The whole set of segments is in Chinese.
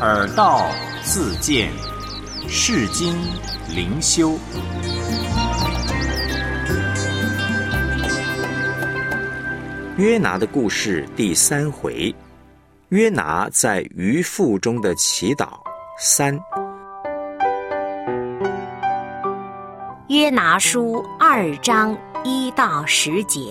耳道自见，世经灵修。 约拿的故事第3回，约拿在鱼腹中的祈祷3。 约拿书2章1到10节。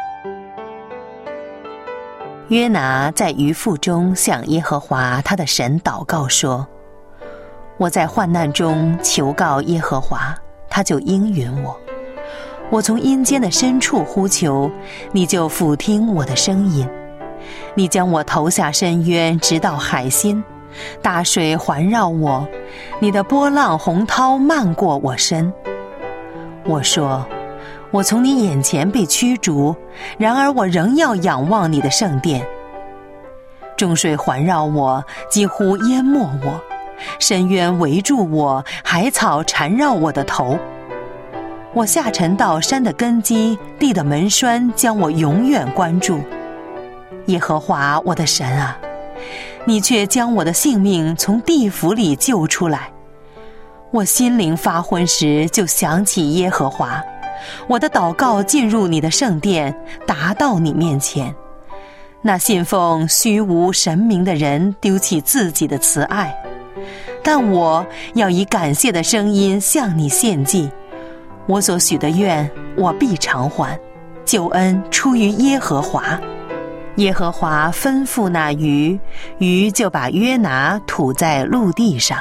约拿在鱼腹中向耶和华他的神祷告说：我在患难中求告耶和华，他就应允我。我从阴间的深处呼求，你就俯听我的声音。你将我投下深渊，直到海心，大水环绕我，你的波浪洪涛漫过我身。我说，我从你眼前被驱逐，然而我仍要仰望你的圣殿。众水环绕我，几乎淹没我，深渊围住我，海草缠绕我的头。我下沉到山的根基，地的门栓将我永远关住。耶和华我的神啊，你却将我的性命从地府里救出来。我心灵发昏时，就想起耶和华，我的祷告进入你的圣殿，达到你面前。那信奉虚无神明的人丢弃自己的慈爱，但我要以感谢的声音向你献祭。我所许的愿，我必偿还。救恩出于耶和华。耶和华吩咐那鱼，鱼就把约拿吐在陆地上。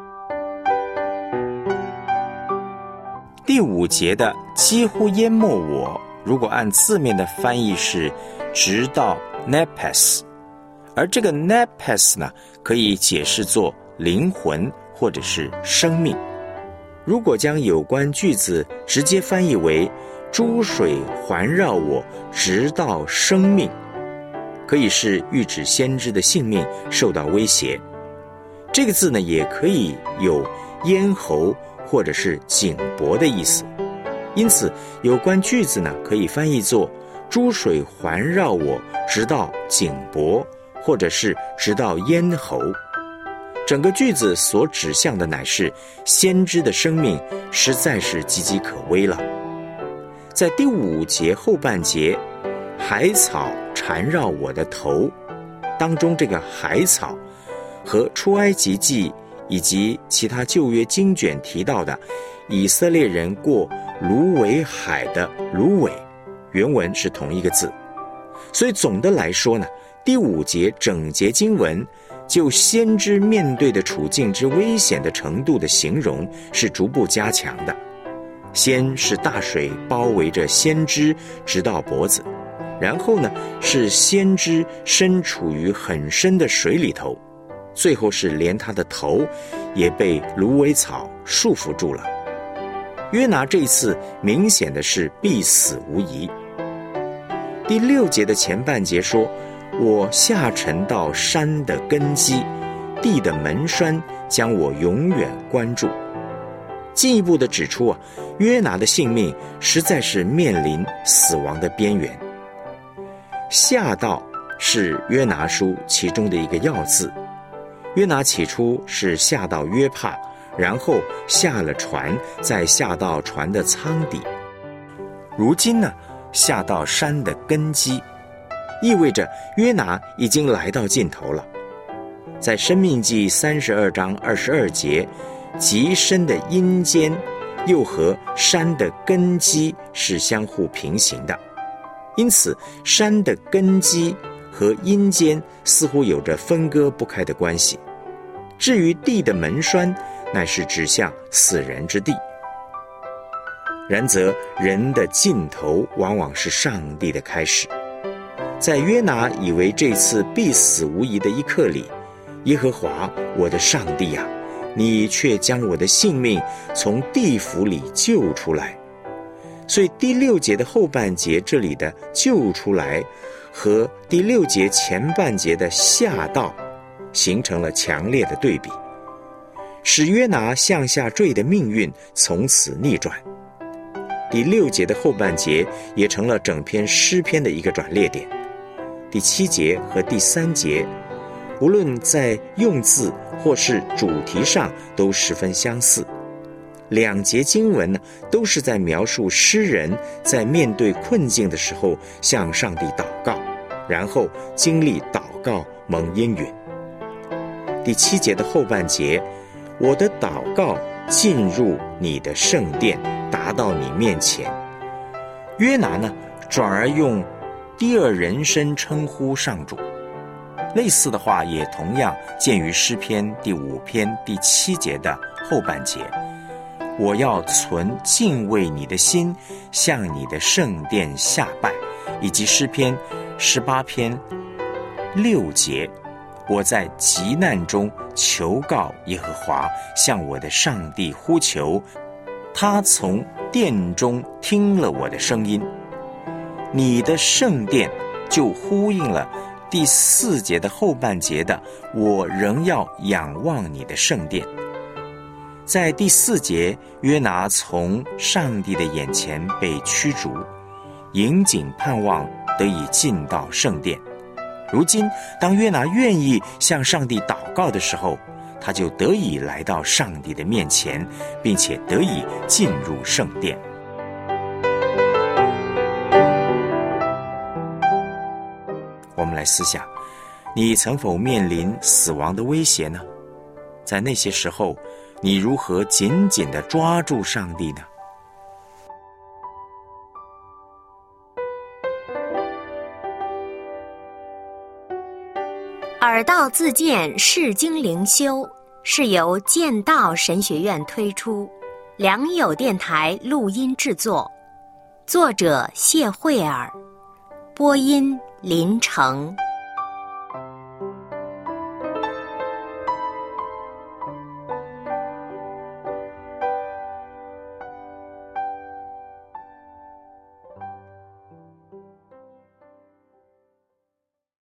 第5节的几乎淹没我，如果按字面的翻译是直到 nepes， 而这个 nepes 呢，可以解释作灵魂或者是生命。如果将有关句子直接翻译为诸水环绕我，直到生命，可以是预指先知的性命受到威胁。这个字呢，也可以有咽喉或者是颈脖的意思，因此有关句子呢，可以翻译作诸水环绕我，直到颈脖，或者是直到咽喉。整个句子所指向的乃是先知的生命实在是岌岌可危了。在第5节后半节，海草缠绕我的头当中，这个海草和出埃及记以及其他旧约经卷提到的以色列人过芦苇海的芦苇，原文是同一个字。所以总的来说呢，第5节整节经文就先知面对的处境之危险的程度的形容是逐步加强的。先是大水包围着先知直到脖子，然后呢是先知身处于很深的水里头，最后是连他的头也被芦苇草束缚住了。约拿这一次明显的是必死无疑。第6节的前半节说，我下沉到山的根基，地的门栓将我永远关住。进一步的指出约拿的性命实在是面临死亡的边缘。下到是约拿书其中的一个要字。约拿起初是下到约帕，然后下了船，再下到船的舱底。如今呢，下到山的根基，意味着约拿已经来到尽头了。在申命记32章22节，极深的阴间又和山的根基是相互平行的，因此山的根基和阴间似乎有着分割不开的关系。至于地的门栓，乃是指向死人之地。然则人的尽头往往是上帝的开始。在约拿以为这次必死无疑的一刻里，耶和华我的上帝啊，你却将我的性命从地府里救出来。所以第6节的后半节这里的救出来和第6节前半节的下到形成了强烈的对比，使约拿向下坠的命运从此逆转。第6节的后半节也成了整篇诗篇的一个转捩点。第7节和第3节， 不论在用字或是主题上都十分相似。两节经文呢，都是在描述诗人在面对困境的时候向上帝祷告，然后经历祷告蒙应允。第7节的后半节，我的祷告进入你的圣殿，达到你面前。约拿呢，转而用第二人称称呼上主。类似的话也同样见于诗篇第5篇第7节的后半节，我要存敬畏你的心，向你的圣殿下拜，以及诗篇18篇6节，我在急难中求告耶和华，向我的上帝呼求，他从殿中听了我的声音。你的圣殿就呼应了第4节的后半节的我仍要仰望你的圣殿。在第4节，约拿从上帝的眼前被驱逐，引颈盼望得以进到圣殿。如今当约拿愿意向上帝祷告的时候，他就得以来到上帝的面前，并且得以进入圣殿。我们来思想，你曾否面临死亡的威胁呢？在那些时候，你如何紧紧地抓住上帝呢？ 耳道自荐释经灵修是由剑道神学院推出，良友电台录音制作，作者谢慧尔，播音林成。